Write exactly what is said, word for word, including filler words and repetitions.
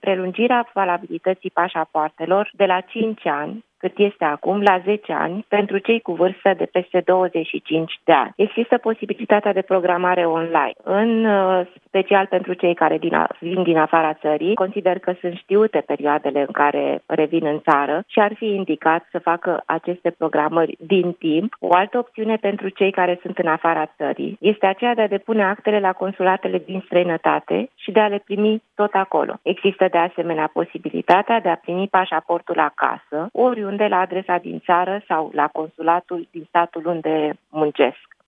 prelungirea valabilității pașapoartelor de la cinci ani, cât este acum, la zece ani, pentru cei cu vârstă de peste douăzeci și cinci de ani. Există posibilitatea de programare online, în special pentru cei care din, vin din afara țării. Consider că sunt știute perioadele în care revin în țară și ar fi indicat să facă aceste programări din timp. O altă opțiune pentru cei care sunt în afara țării este aceea de a depune actele la consulatele din străinătate și de a le primi tot acolo. Există de asemenea posibilitatea de a primi pașaportul acasă, oriunde la adresa din țară sau la consulatul din statul unde muncesc.